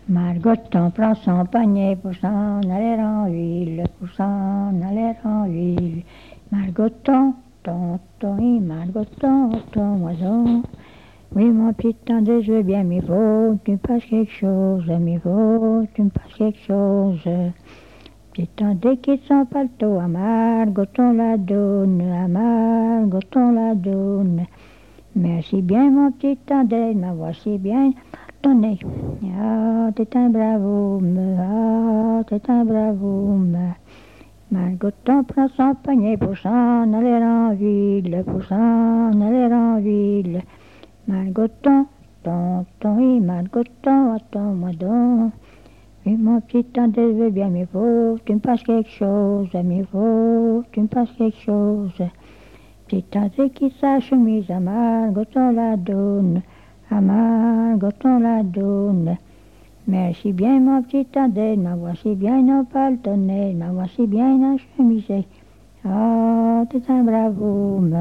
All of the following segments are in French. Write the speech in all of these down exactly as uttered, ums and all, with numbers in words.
Margoton prend son panier pour s'en aller en ville, pour s'en aller en ville. Margoton, ton, ton, oui, Margoton, ton oiseau. Oui, mon petit tendez, je veux bien, mais faut, tu me passes quelque chose, mais faut, tu me passes quelque chose. Petit tendez qui son paletot, à Margoton la donne, à Margoton la donne. Merci bien, mon petit tendez, ma voici bien. Tenez, ah, t'es un bravoum, ah, t'es un bravoum. Margoton prend son panier pour s'en aller en ville, pour s'en aller en ville. Margoton, ton, ton, oui, Margoton, attends-moi donc. Oui, mon petit tendez, je veux bien, mais faut, tu me passes quelque chose, mais faut, tu me passes quelque chose. Petit tendez qui sa chemise à Margoton la donne. À Margoton la donne. Merci bien, mon petit tendez, ma voici bien un paltonnet, ma voici bien un chemisé. Ah, t'es un bravoum.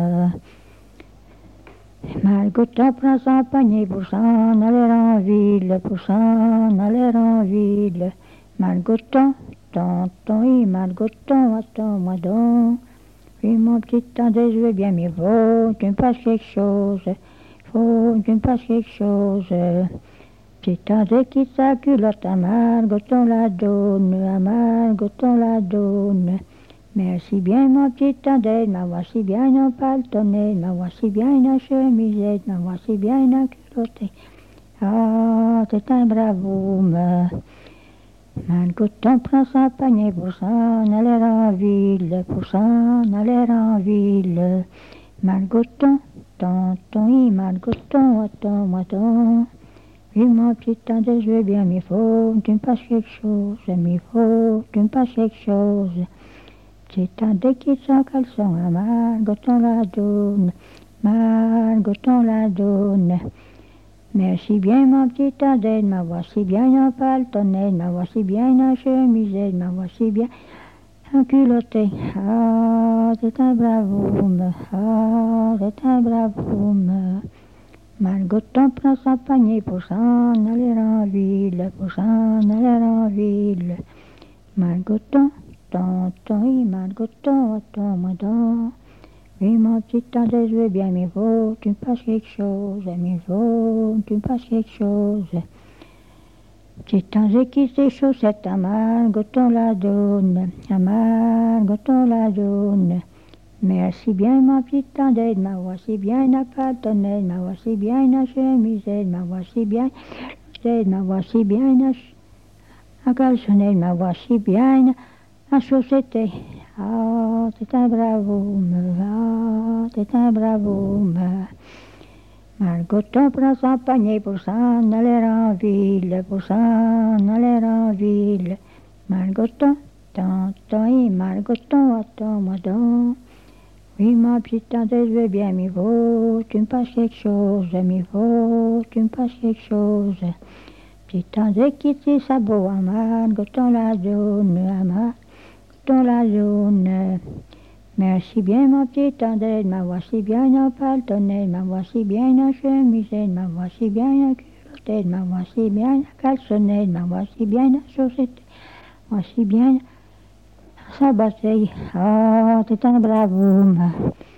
Margoton prend son panier pour s'en aller en ville, pour s'en aller en ville. Margoton, ton, ton, oui, Margoton, attends-moi donc. Oui, mon petit tendez, je veux bien, mais faut, tu me passes quelque chose. Faut, tu me passes quelque chose. Petit tendez qui sa culotte à Margoton la donne, à Margoton la donne. Merci bien, mon petit tendez, ma voici bien un paltonnet, ma voici bien une chemisette, ma voici bien une culotte. Ah, c'est un bravoum. Margoton prend son panier pour s'en aller en ville, pour s'en aller en ville. Margoton, ton, ton, oui, Margoton, attends-moi donc. Oui, mon petit tendez, je veux bien, mais faut, tu me passes quelque chose, mais faut, tu me passes quelque chose. Petit tendez qui son caleçon à Margoton la donne, Margoton la donne. Merci bien, mon petit tendez, ma voici bien un paltonnet, ma voici bien un chemisette, ma voici bien un culotté. Ah, c'est un bravoum, ah, c'est un bravoum. Margoton prend son panier pour s'en aller en ville, pour s'en aller en ville. Margoton, ton, ton, oui, Margoton, attends-moi donc. Oui, mon petit tendez, je veux bien, mais faut, tu me passes quelque chose, mais faut, tu me passes quelque chose. Petit tendez qui ses chaussettes à Margoton la donne, à Margoton la donne. Merci bien, mon petit tendez, ma voici bien un paltonnet, ma voici bien une chemisette, ma voici bien une ma voici bien un caleçonnet, ma voici bien un chaussette. Ah, c'est un bravoum, ah, c'est un bravoum. Margoton prend son panier pour s'en aller en ville, pour s'en aller en ville. Margoton, ton, ton, oui, Margoton, attends-moi donc. Oui, mon petit tendez, je veux bien, mais faut, tu me passes quelque chose, mais faut, tu me passes quelque chose. Petit tendez qui ses sabots à Margoton la donne, à Margoton la donne. Merci bien, mon petit tendez, ma voici bien un paltonnet, ma voici bien un chemisette, ma voici bien un culotté, ma voici bien un caleçonnet, ma voici bien un chaussette, voici bien un saboté. Ah, c'est un bravoum.